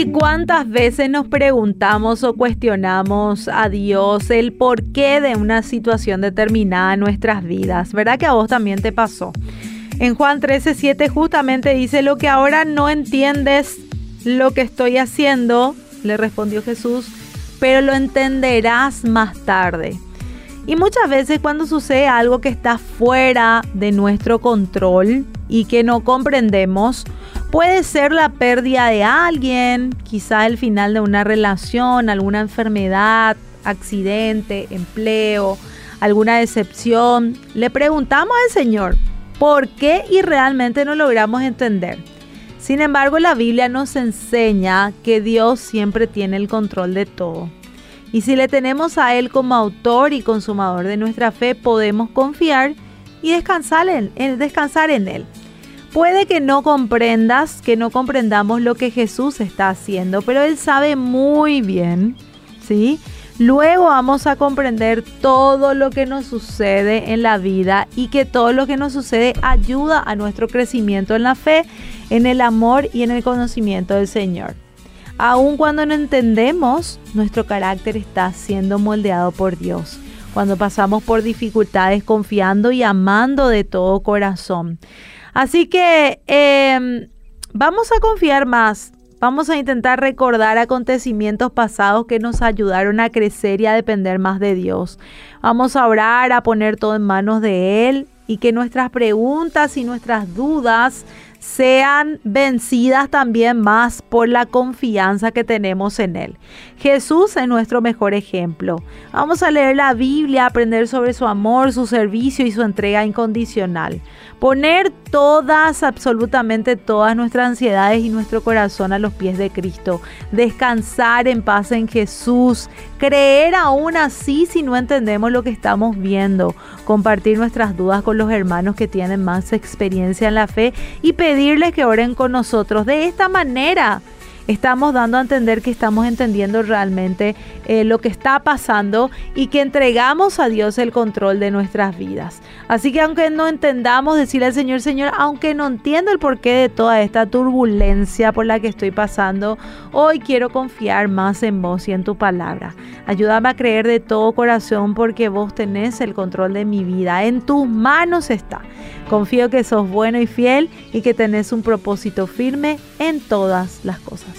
¿Y cuántas veces nos preguntamos o cuestionamos a Dios el porqué de una situación determinada en nuestras vidas? ¿Verdad que a vos también te pasó? En Juan 13:7 justamente dice: lo que ahora no entiendes lo que estoy haciendo, le respondió Jesús, pero lo entenderás más tarde. Y muchas veces cuando sucede algo que está fuera de nuestro control y que no comprendemos, puede ser la pérdida de alguien, quizá el final de una relación, alguna enfermedad, accidente, empleo, alguna decepción. Le preguntamos al Señor por qué y realmente no logramos entender. Sin embargo, la Biblia nos enseña que Dios siempre tiene el control de todo. Y si le tenemos a Él como autor y consumador de nuestra fe, podemos confiar y descansar en Él. Puede que no comprendamos lo que Jesús está haciendo, pero Él sabe muy bien, ¿sí? Luego vamos a comprender todo lo que nos sucede en la vida y que todo lo que nos sucede ayuda a nuestro crecimiento en la fe, en el amor y en el conocimiento del Señor. Aun cuando no entendemos, nuestro carácter está siendo moldeado por Dios. Cuando pasamos por dificultades confiando y amando de todo corazón. Así que vamos a confiar más. Vamos a intentar recordar acontecimientos pasados que nos ayudaron a crecer y a depender más de Dios. Vamos a orar, a poner todo en manos de Él y que nuestras preguntas y nuestras dudas sean vencidas también más por la confianza que tenemos en Él. Jesús es nuestro mejor ejemplo. Vamos a leer la Biblia, aprender sobre su amor, su servicio y su entrega incondicional. Poner absolutamente todas nuestras ansiedades y nuestro corazón a los pies de Cristo. Descansar en paz en Jesús. Creer aún así si no entendemos lo que estamos viendo. Compartir nuestras dudas con los hermanos que tienen más experiencia en la fe y pedirles que oren con nosotros. De esta manera estamos dando a entender que estamos entendiendo realmente lo que está pasando y que entregamos a Dios el control de nuestras vidas. Así que aunque no entendamos, decirle al Señor: Señor, aunque no entiendo el porqué de toda esta turbulencia por la que estoy pasando, hoy quiero confiar más en vos y en tu palabra. Ayúdame a creer de todo corazón porque vos tenés el control de mi vida. En tus manos está. Confío que sos bueno y fiel y que tenés un propósito firme en todas las cosas.